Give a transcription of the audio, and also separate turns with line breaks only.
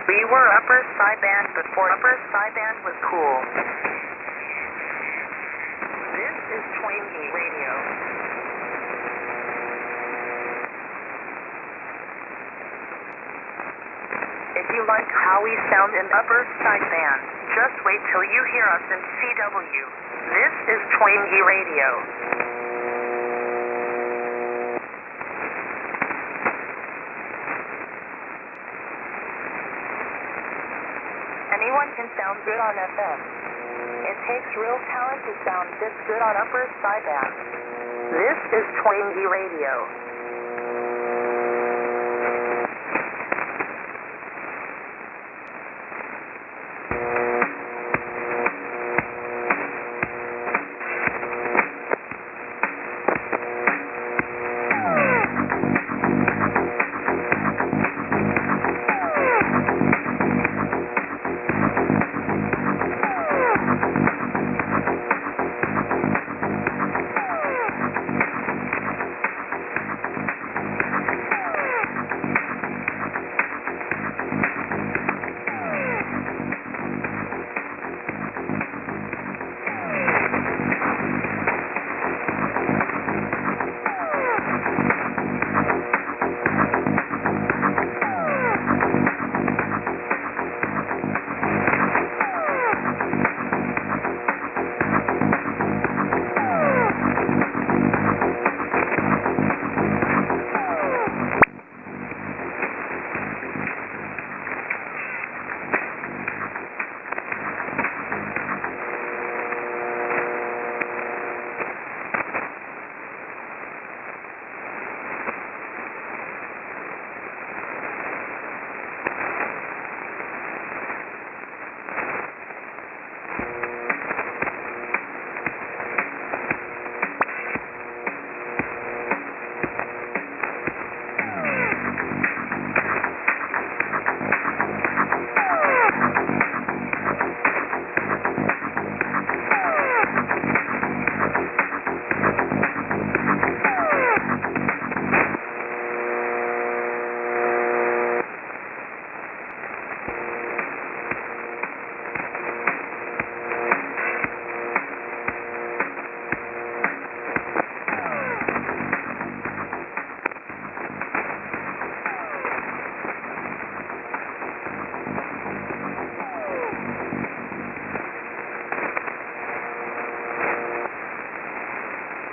We were upper sideband before upper sideband was cool. This is Twangy Radio. If you like how we sound in upper sideband, just wait till you hear us in CW. This is Twangy Radio. Anyone can sound good on FM. It takes real talent to sound this good on upper sideband. This is Twangy Radio.